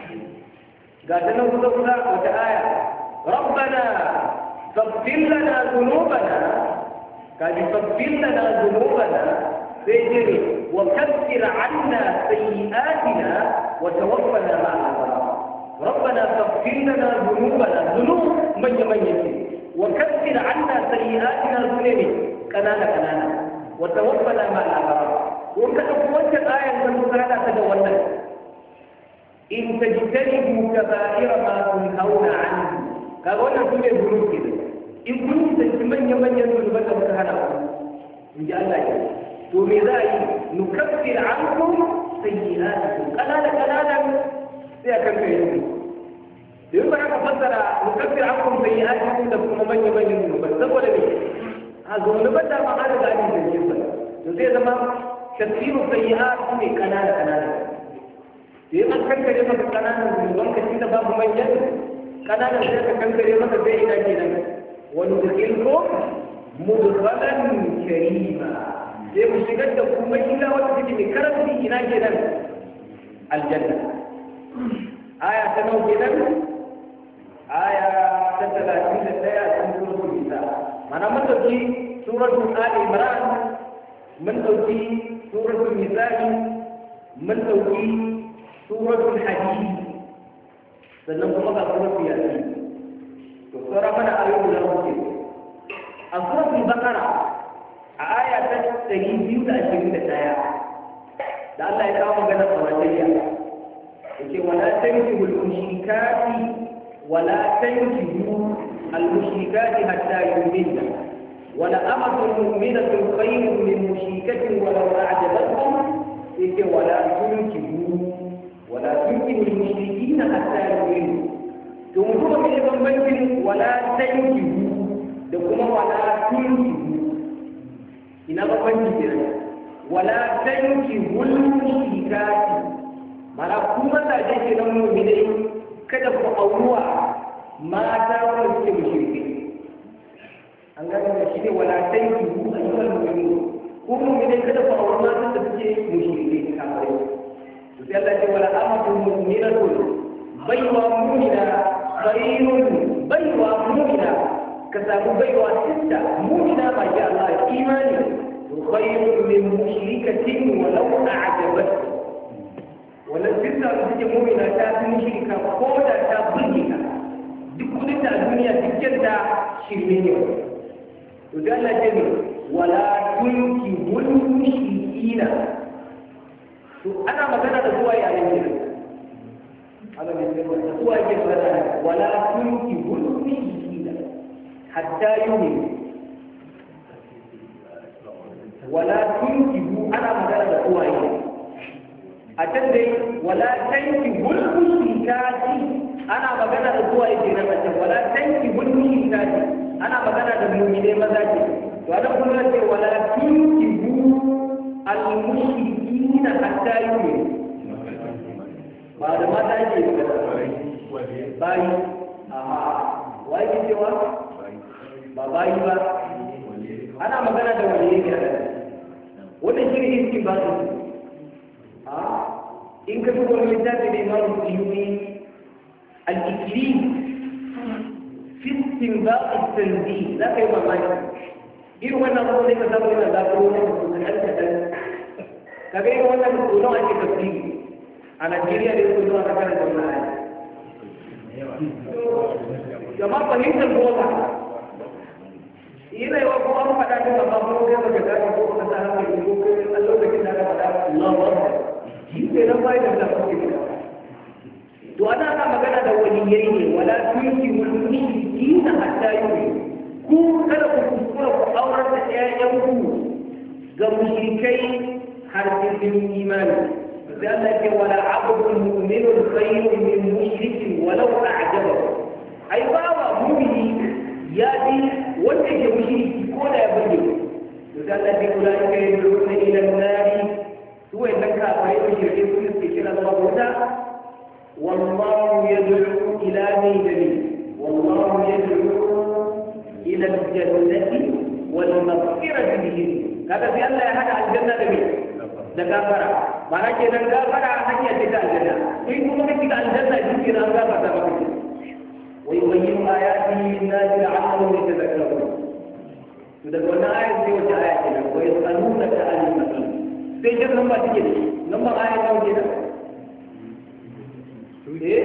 ga ta nan kusa kusa wata aya rabbana faghfir lana dhunubana قال فاغفر لنا ذنوبنا سيجري وكفر عنا سيئاتنا وتوفنا مع الابرار ربنا فاغفر لنا ذنوبنا ذنوب من من يسير وكفر عنا سيئاتنا ذنوب كنانا كنانا وتوفنا مع الابرار وكتب وجه الايه المساله تدولنا ان تجتنبوا كبائر ما تنهون عنه قال وانا سنه ذنوب كده in kun tsanci manya-manyan zunuban da muka hana ku in ji Allah ya to me za a yi nukaffir ankum sayyi'atikum kanana kananan sai a kanka yanzu da ba aka fassara nukaffir ankum sayyi'atikum da kuma manya-manyan zunuban saboda me a zunuban da ma an riga an yi ba to sai zama tafsiru sayyi'at ne kanana kanana sai an kankare maka kananan zunuban ka tunda babu manyan kananan sai ka kankare maka sai ina kenan وندخلكم مدخلا كريما sai mu shigar da kuma ila wata take mai karanci ina kenan aljanna aya ta nawa kenan aya ta talatin da ɗaya cikin suratul nisa mana mun dauki suratul ali imran mun dauki suratul nisa mun dauki suratul hadid sannan kuma ga suratul yasin سورة من آيات الرسول السورة البقرة آية تجيب يودا أشياء تايا ده الله يكرم جنا سواتيا يقول ولا تنكحوا المشركات ولا تنكحوا المشركات حتى يؤمنن ولا أمة مؤمنة خير من مشركة ولو أعجبتكم يقول ولا تنكحوا ولا تنكحوا المشركين حتى يؤمنوا to kuma me bambancin wala tankihu da kuma wala tunkihu ina bambanci kenan wala tankihul mushrikati mara kuma da yake nan mu'minai kada ku auruwa mata wanda suke mushrike an gane da shi ne wala tankihu ayyuhal mu'minun ku mu'minai kada ku auruwa mata da suke mushrike kafai to sai Allah ya wala amatu mu'minatun baiwa mu'mina خير بيوى مؤمنة كسابوا بيوى ستة مؤمنة ما شاء الله إيماني خير من مشركة ولو أعجبتك ولا ستة ستة مؤمنة تاتي مشركة قولا تابلها دكولة الدنيا تجدها شرمية وقال جميل ولا تنكبوا المشركين أنا مثلا أقول يا رجل هذا من هو يجب ولا تنكبوا المشركين حتى يؤمنوا ولا تنكبوا أنا مثلا هو يجب أتدري ولا تنكبوا المشركات أنا مثلا هو يجب ولا تنكبوا المشركات أنا مثلا المؤمنين مزاجي وأنا أقول ولا تنكبوا المشركين حتى يؤمنوا ba da mata yake bayi aha wai ke cewa ba bayi ba ana magana da wani yake da wannan shi ne iskin ba su a in ka duba wani littafi da imamu suyuti al-iklim fi istinbat at-tanzih za ka yi mamaki irin wannan abu ne ka samu yana zafiro ne da kusan ɗan kaɗan ka ga irin wannan tsoron ake tafsiri a Najeriya da yake zuwa kasar da wannan ayi. Jama'a fahimtar goma. Yana yawa ko an faɗa ne amma ko kai baka gane ko ka san hankali ko kai a lokacin da aka faɗa Allahu Akbar. Shi ke nan bai da lafiya. To ana ana magana da wani waliyai ne wala tunki wal mushrikina hatta yu'minu ku kada ku kuskura ku aurar da ƴaƴanku ga mushrikai har sai sun imani sai Allah ke wala abdul mu'minun khayrun min mushrikin walau a'jabahu ai bawa mu'mini ya bi wanda ke mushriki ko da ya burge to sai Allah ke kula da kai da ila nari su wannan kafirai mushrikai su suke kira zuwa wuta والله يدعو إلى ميدان والله يدعو إلى الجنة والمغفرة بإذنه هذا في الله هذا الجنة لمن لغفرة معنى كده غفرة هي تلك الجنة إن كنت تلك الجنة يمكن أن غفرة ويبين آياته للناس لعلهم يتذكرون تذكرنا آية في وجه آياتنا ويسألونك عن المحيط سيجد لما تجد لما آية موجودة eh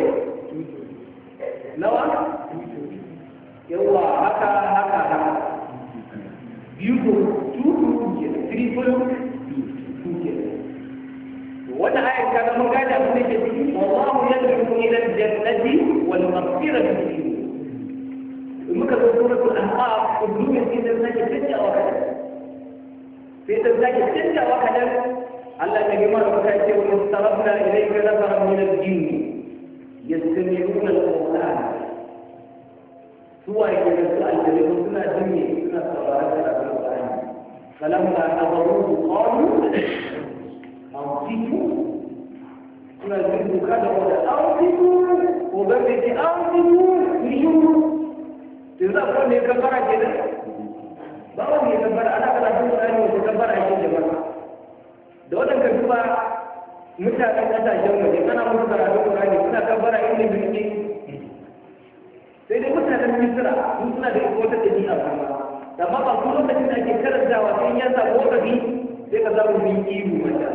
nawa yawa haka haka haka biyu ko tutu ke triple two ke wannan ayat kaga mun gane abin da ke ciki wallahu yad'u ila al-jannati wal maghfirati in muka zo suratul anqaf kullu yake da zaki tanja wa kada sai da zaki tanja wa kada Allah ya gima da kai ce wa sarafna ilayka nafaran min al-jinn يستمعون القرآن سوى يسأل الجليل سنة جميع سنة صلاة القرآن فلما حضروه قالوا أنصتوا سنة جميع كذا ولا أنصتوا وبرد أنصتوا نشوفوا تنزل قول يكبر كده بقول يكبر أنا كلا أقول أنا يكبر أي جماعة دولا كذبا mutanen kasashen waje kana musu karatu Qur'ani suna kabbara inda birki sai dai mutanen Misra sun suna da wata dabi'a kuma da ba ku lokacin da ake karantawa sai ya samu wakafi sai ka zamu bin ihu mata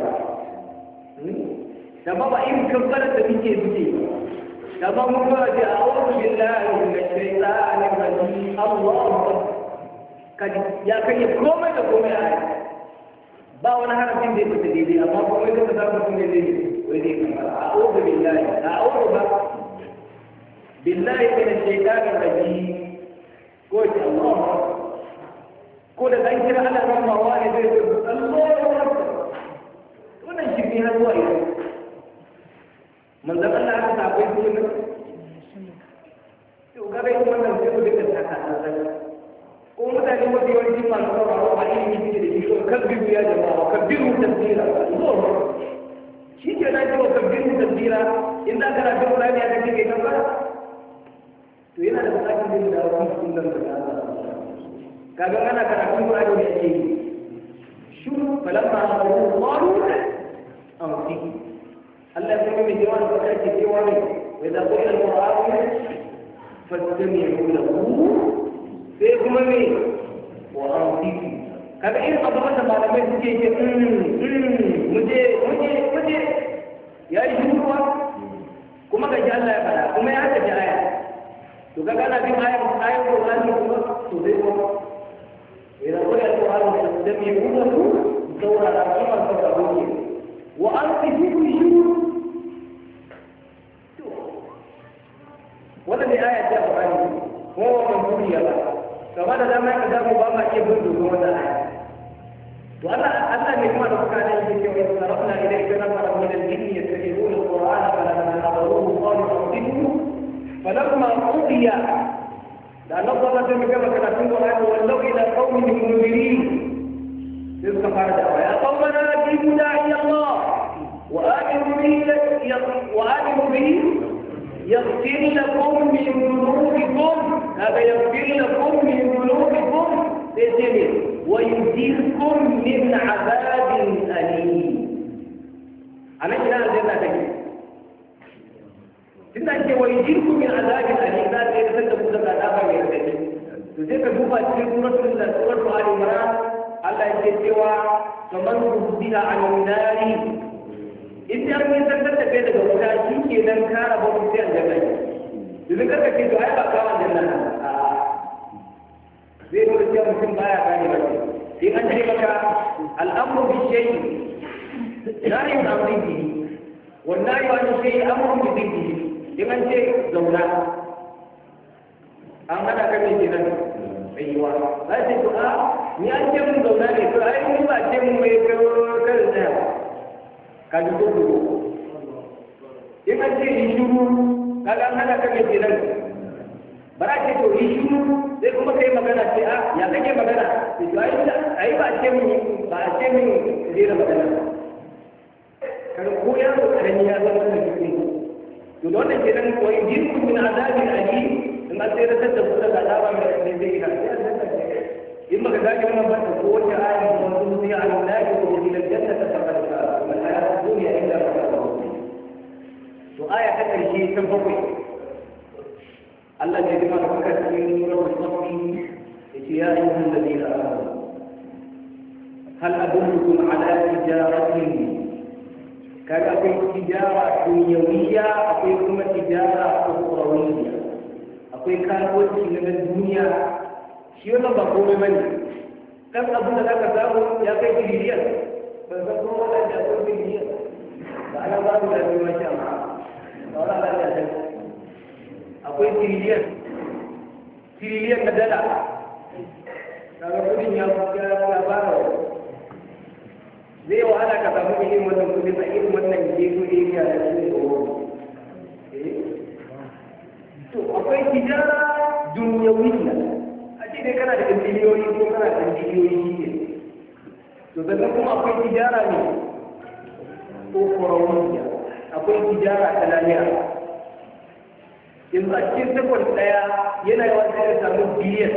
da ba ba irin kabbara da muke muke da ba mun ba da a'udhu billahi minash shaitanir rajim Allahu akbar kadi ya kai komai da komai a ba wani harafin da ya fita daidai amma kuma idan ka samu mutum ne zai wai zai kamar a'udhu billahi a'udhu ba billahi min ash-shaytanir rajim ko ta Allah ko da dan kira Allah ran ma wani zai ce Allahu akbar wannan shi ne har zuwa yau manzon Allah ya tafi su ne to ga bai wannan sai ku dinga taka Allah ko mutane mafi yawanci masu sauraro ba ilimi suke da shi ko kabbiru ya jama'a kabbiru tasbira shi ke na cewa kabbiru tasbira in za ka rafi Qur'ani ya kace kai kan fara to yana da buƙatar yin da wani sunan da Allah kaga ana karatun Qur'ani ne yake shu falamma qalu qalu amsi Allah ya kuma mai jawabi da kake cewa ne wa idza qila al-Qur'anu fastami'u lahu sai kuma me wa amsiki kaga irin abubuwan da malamai suke ce muje muje muje ya yi shuruwa kuma ga ji Allah ya fada kuma ya haka ji aya to kaga ana bin ayar ayar Qur'ani kuma to sai kuma idan ko ya Qur'ani da bi ruhu daura da kuma da gobe wa amsiki ku shuru to wannan aya ta Qur'ani ko wannan duniya ba kamar da dama ka zamu ba ma iya bin dogon wannan aya to Allah Allah ne kuma da kuka ne yake cewa sarafna ilayka nafara min al-jinn yastami'una al-Qur'ana falamma hadaruhu qalu ansitu falamma qudiya da nazara da muka kana cikin Qur'ani wallau ila qaumin munzirin sai suka fara da ya qaumana ajibu da'i Allah wa aminu bihi wa aminu bihi يغفر لكم من ذنوبكم هذا يغفر لكم من ذنوبكم ويجيركم من عذاب أليم أنا كنا عندنا تجي tunda ake wa yujirku min azabin alim za ta yi da ku daga azaba mai radadi to sai ka duba cikin suratul suratul ali imran Allah yake cewa kaman rubiha an nari in da mun san da kai daga wuta shi ke nan kara ba mu sai aljanna idan ka ce to ai ba ka aljanna a zai nuna cewa mutum baya gane ba in an ce maka al'amru bi shay'i la yu'amru bihi والنهي عن الشيء امر بضده in an ce zauna an hana ka mai kenan tsayuwa za ce to a ni an ce mun zauna ne to ai ni ba ce mun mai kar tsaya ka ji ko ko in an ce yi shuru kaga an hana ka mai kenan bara ce to yi shuru sai kuma kai magana ce a ya kake magana to ai ai ba ce mun ba ce mun zai magana kada ko ya zo karami ya zama da cikin to da wannan kenan ko in jirku min azabi ali in an sai da da su daga azaba mai ne zai ina in baka gane wannan ba ko wata ayi da wasu sai Allah ya ko ila jannata faqad fa man hayatu dunya illa ma to aya ta karshe ta bakwai Allah ya jima da kuka cikin wurin safi yace ya ayyuhal ladina amanu hal adullukum ala tijaratin kaga akwai tijara dunyawiya akwai kuma tijara ukhrawiyya akwai kasuwanci na duniya shi wannan ba komai bane kan abin da zaka samu ya kai tiriliyan ban san ko wanda ya kai tiriliyan ba ana ba da shi ma sha ma ba wala Allah ya san akwai tiriliyan tiriliyan na dala kaga kudin ya ya fara zai wahala ka samu irin wannan kudin a irin wannan gefe area da shi ne to akwai tijara dunyawiya a ce dai kana da biliyoyi ko kana da biliyoyi shi ne to sannan kuma akwai tijara ne ko korawiya akwai tijara ta lafiya in a cikin sakon daya yana yawa sai ya samu biliyan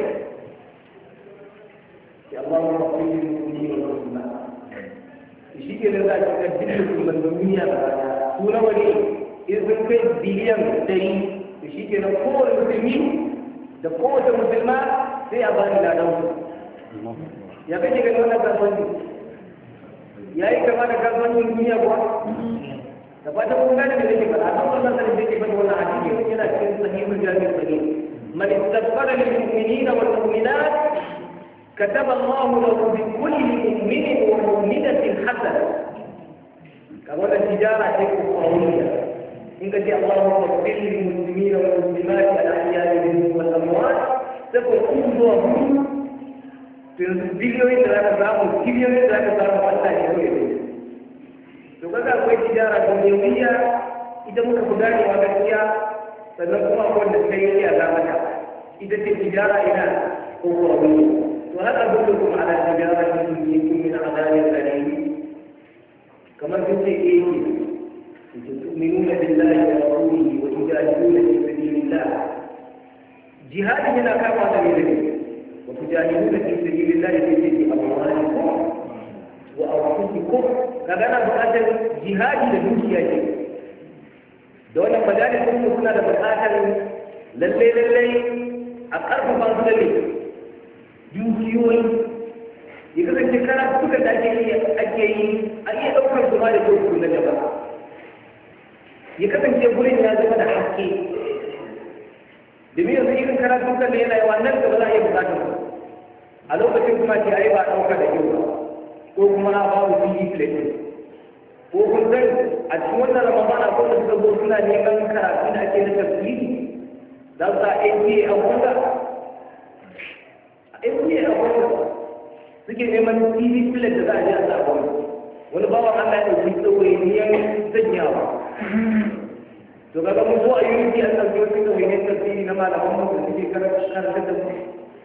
ya Allah ma fi yi wa sunna shi ke nan za a cika dukkan sunan duniya da rana su nawa ne in sun kai biliyan dari to shi ke nan kowane musulmi da kowace musulma sai a bani ladan su ya kake ganin wannan kasuwanci ya yi kama da kasuwancin duniya kuwa da fatan kun gane da nake faɗa don wannan sanin da ke faɗa wannan hadisi yana cikin sahihul jami'in sahih man istaghfara lil mu'minina wal mu'minat كتب الله له بكل مؤمن ومؤمنة حسنة كما التجارة تكون قوية إنك جاء اللهم اغفر للمسلمين والمسلمات الأحياء منهم والأموات تكون أمضاهم في الفيديو ذاك الزام الفيديو ذاك الزام حتى يقول فكذا أقول تجارة دنيوية إذا مكفدان وغسيا فنقوم أقول للسيئة أزامك إذا التجارة إلى أخرى وهل أدلكم على تجارة تنجيكم من عذاب أليم كما في إيه تؤمنون بالله ورسوله وتجاهدون في سبيل الله جهاد هنا كما تجاهدون وتجاهدون في سبيل الله في أموالكم وأنفسكم كذا بقاتل جهاد لدوشيا دون مجالس كنا بقاتل للي للي أقرب بعض للي dukiyoyi ya kasance karatuka da ake yi ake yi a iya ɗaukar su ma da kyau na gaba ya kasance gurin ya zama da haske domin yanzu irin karatuka da yana yawa nan gaba za a iya bukatar su a lokacin kuma ce ai ba ɗauka da kyau ba ko kuma a babu fili plate ko kun san a cikin wannan ramadana ko da suka zo suna neman karatu da ake na tafsiri za su sa A T A a wanda in ne a wanda suke neman T V plate da za a ji a sabon wani bawan Allah ya ɗauki tsawainiyar sanyawa to kaga mun zo a yi rufi an ɗauki wasu tsawainiyar tafsiri na malaman mu da suke karanta da mu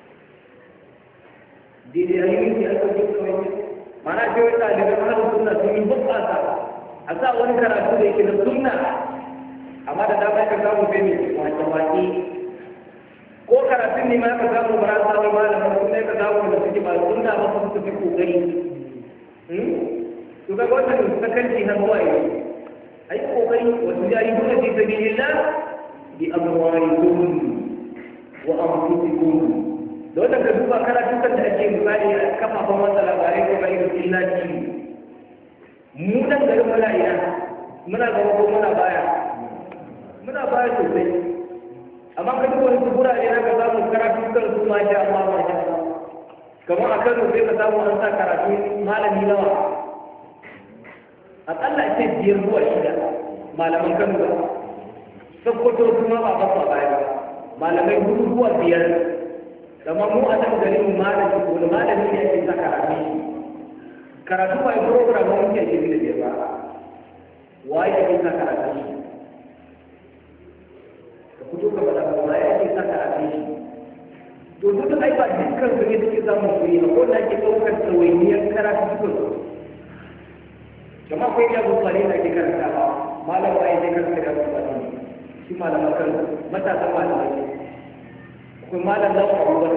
daidai a yi rufi an ɗauki tsawainiyar mana ce wani ɗaliban hana sunna sun yi bukata a sa wani karatu da yake da sunna amma da dama ka samu bai mai wake-wake ko karatun ne ma ka samu ba za samu malamin sun ne ka samu da suke ba sun da ba su fi kokari to ga wannan sakanci na zuwa yi ai kokari wasu jari dole fi sabilillah bi amwalikum wa anfusikum da wannan ka duba karatukan da ake misali a kafafen watsa labarai ko ga irin illaci mu dan garin muna ina muna gaba ko muna baya muna baya sosai amma ka duba wani gurare na ka samu karatu kan su ma sha Allah ma sha kamar a Kano sai ka samu an sa karatu malami nawa akalla ce biyar zuwa shida malaman Kano ba sakkwato kuma ba ba baya ba malamai dubuwa biyar amma mu a nan garin malami ko malami ne ake sa karatu karatu ba program ne muke yi da ba waye ake sa karatu ka fito ka fada waye ake sa karatu to duk ai ba dukkan su ne suke samun kuɗi a ko da ke ɗaukar tsawainiyar karatu duka jama'a akwai ya bukari da ke karanta ba malam ba ya ke karanta da bukari shi malam kan matasan malamai akwai malam da ku ba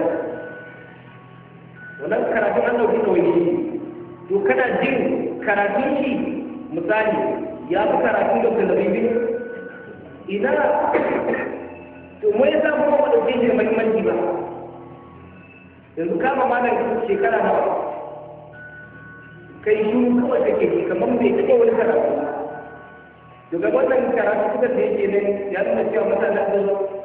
wannan karatu an dauki kawai to kana jin karatun shi misali ya fi karatu da kalabi ina to mu ya samu ba dauke shi da muhimmanci ba yanzu kama malam shekara nawa kai shi kawai kake ji kamar bai taɓa wani karatu ba daga wannan karatu suka da yake ne ya nuna cewa mutanen da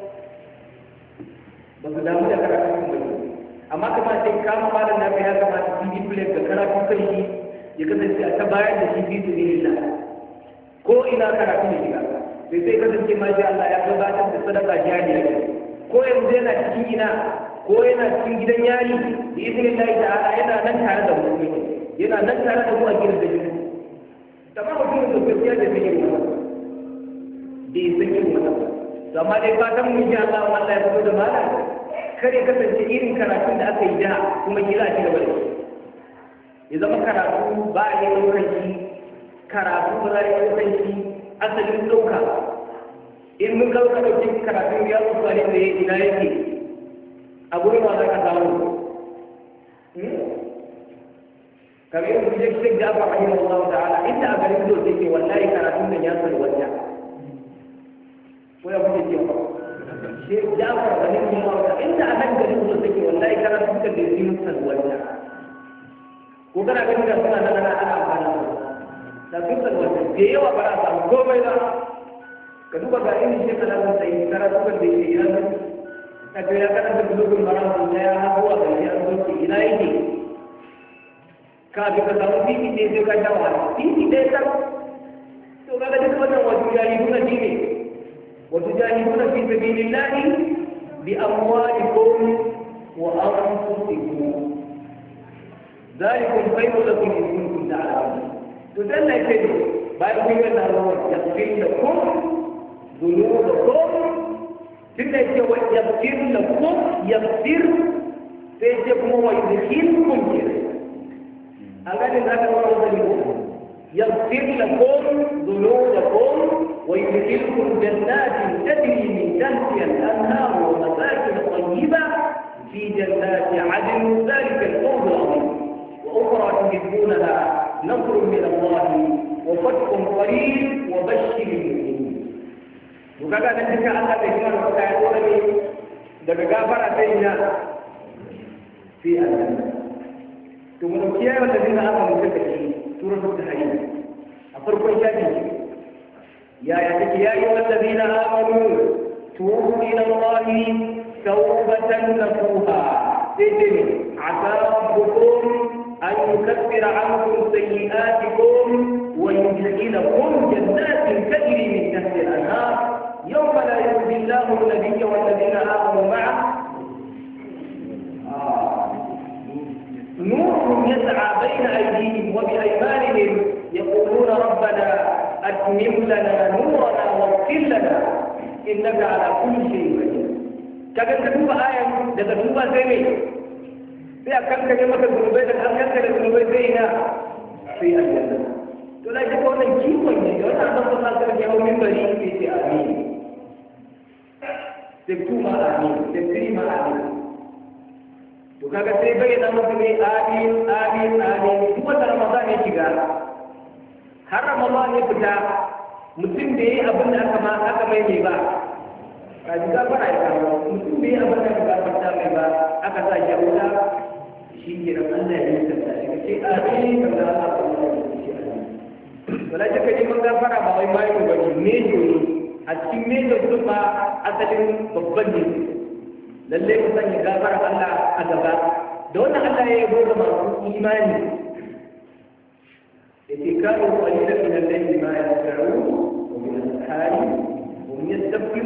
ba su damu da karatu ba amma kama sai kama malam naka ya kamata C D plate da karatu kan shi ya kasance a ta bayar da shi fi su ne ko ina karatu ne shiga sai sai kasance ma shi Allah ya gabatar da sadaka jariya ko yanzu yana cikin ina ko yana cikin gidan yari da izinin Allah ta'ala yana nan tare da mu yana nan tare da mu a gidan da shi amma mutum da gaskiya da zai yi wannan da ya san yin wannan to amma dai fatan mu insha Allah Allah ya fito da mala kare kasance irin karatun da aka yi da kuma kila ci gaba da shi ya zama karatu ba a yi ɗaukar shi karatu ba za a yi ɗaukar shi asalin ɗauka in mun kawo ka ɗauki karatun ya tsufa ne da ina yake a gurin wa za ka samu kamar yadda kuje shi da aka rahimah Allah ta'ala inda a garin zo take wallahi karatun da ya san wanda ko ya kuje cewa shi da aka rahimah Allah ta'ala inda a nan garin zo take wallahi karatun da ya san wanda ko kana ganin da suna nan ana amfani da sun san wanda da yawa ba za a samu komai ba ka duba ga irin shi kana son sai karatu da yake yana ka ga ya kana da bulugul maram da ya hawa ga ya zo ina yake ka bi ka samu titi ne sai ka dawo titi dai ka to kaga duk wannan wato yayi kuna dine wato yayi kuna fi sabilillah bi amwalikum wa anfusikum ذلكم خير لكم إن كنتم تعلمون تدل كده بعد كده الله يغفر لكم ذنوبكم تبدا يغفر لكم يغفر فيجيكم ويدخلكم كده أقول لك الله يغفر لكم ذنوبكم ويدخلكم جنات تجري من تحتها الأنهار ومساكن طيبة في جنات عدن ذلك الفوز العظيم وأخرى تحبونها نصر من الله وفتح قريب وبشر المؤمنين وكذا نجد الله تجمع وتعالى daga gafara sai ina fi aljanna to mun kiyaye wanda zai aka mutu kace suratul tahrim a farkon shafi ya ya take ya yi wallazina amanu tubu ila allahi tawbatan nasuha sai asa rabbukum أن يكفر عنكم سيئاتكم ويدخلكم جنات تجري من تحت الأنهار يوم لا يخزي الله النبي والذين آمنوا معه آه. نورهم يسعى بين أيديهم وبأيمانهم يقولون ربنا أتمم لنا نورنا واغفر لنا إنك على كل شيء قدير كما تكتب آية تكتب زي sai a kankare maka zunubai da an kankare zunubai zai na sai a janna to na ji wannan kiwon ne da wannan annabi sallallahu alaihi wasallam ya hau minbari sai ce amin sai kuma amin sai kuma amin to kaga sai bayyana maka ne amin amin amin duk wata ramadan ya shiga har ramadan ya fita mutum da yayi abin da aka ma aka mai mai ba ka ji ka fara ya kawo mutum da yayi abin da aka gafarta mai ba aka sa shi wuta shi ke nan Allah ya yi tsanta shi ka ce amin ka ga Allah ko ya yi shi amin wala ta kaji mun gafara ba wai mai ba ne mejo ne a cikin mejo sun ba asalin babban ne lalle mu sanya gafara Allah a gaba da wannan Allah ya yi goga masu imani yace kanu qalilan min al-layli ma yas'urun wa min al-hari hum yastaghfirun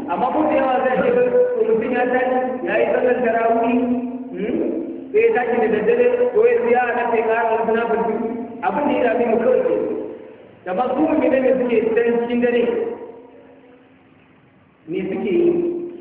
amma ko da yawa zai ce ko mutum ya tashi ya yi sallar tarawih sai ya tashi da daddare ko ya siya na sai ƙara wasu na bulbi abin da ya dami mu kawai ke da ba su mu ne suke san cikin dare me suke yi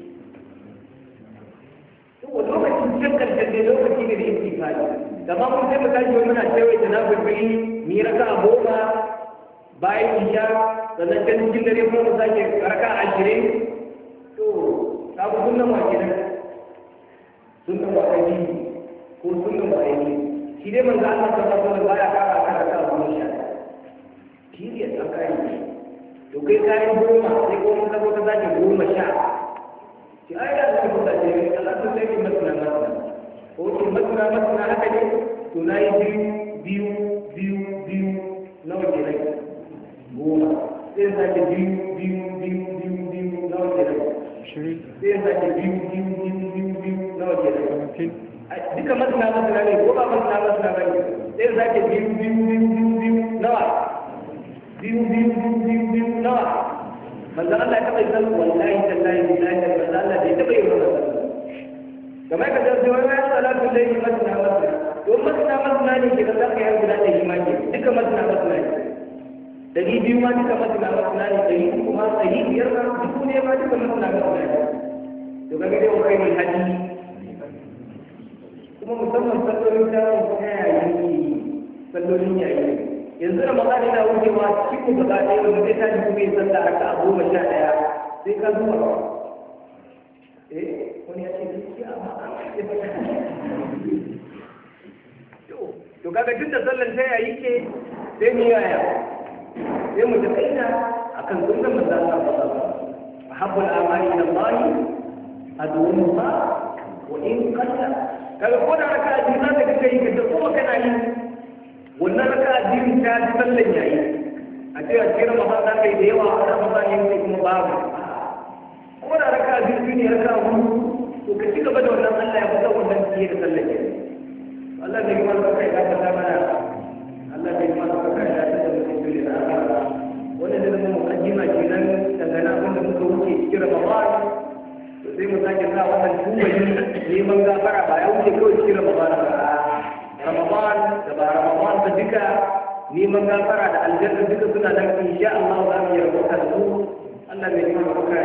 to lokacin shakkar da lokaci ne da yake fadi da ma mun sai mu tashi muna cewa da na bulbi ni raka goma bayan isha sannan can cikin dare kuma mu sake raka ashirin to sabu sunan wa kenan sunan wa kai ko sunan wa yake shi dai manzo Allah sallallahu alaihi wasallam baya kara ka raka goma sha shi ne tsakari to kai kai goma sai ko mun sabo ka sake goma sha shi ai da su da ce Allah sun sai masna masna ko ki masna masna haka ne to nayi biyu biyu biyu biyu nawa kenan goma sai sake biyu biyu biyu biyu biyu nawa kenan shirin sai sake biyu biyu biyu biyu biyu nawa kenan duka masana masana ne ko ba masana masana ba ne sai sake biyu biyu biyu biyu biyu nawa biyu biyu biyu biyu biyu nawa manzo Allah ya taba yi wallahi tallahi billahi da manzo Allah bai taba yi wannan kamar ka ce wai salatu layli masana masana to masana masana ne ke da zaka yi guda da imani duka masana masana ne dari biyu ma duka masana masana ne dari uku ma dari biyar ma duk ne ma duka masana masana ne to kaga dai kai mai haji kuma musamman sallolin da kuma yayi sallolin yayi yanzu da magana yana wucewa cikin gaba ɗaya wanda zai tashi kuma ya sallah raka a goma sha ɗaya sai ka zuwa eh wani ya ce gaskiya amma to kaga tun da sallan ta yayi ke sai mu yaya sai mu takaita akan sunnan manzo Allah sallallahu alaihi wasallam habbul amali ila Allah adumuha wa in qalla kaga ko da raka a biyu za ka kai ka da kuma kana yi wannan raka a biyu ta ji sallan yayi a ce a cikin Ramadan za ka yi da yawa a Ramadan yin kuma babu ko da raka a biyu ne raka a hudu to ka ci gaba da wannan Allah ya kusa wannan ciye da sallan yayi Allah bai kuma ka kai ka ta mana Allah bai kuma ka kai ka ta da mutum da aka wannan da zama mukaddima kenan dangane abin da muka wuce cikin Ramadan to sai mu sake sa wannan tuwali neman gafara ba ya wuce kawai cikin Ramadan ba Ramadan da ba Ramadan ba duka neman gafara da aljanna duka suna nan insha Allah za mu yi rahoton su Allah bai kuma ka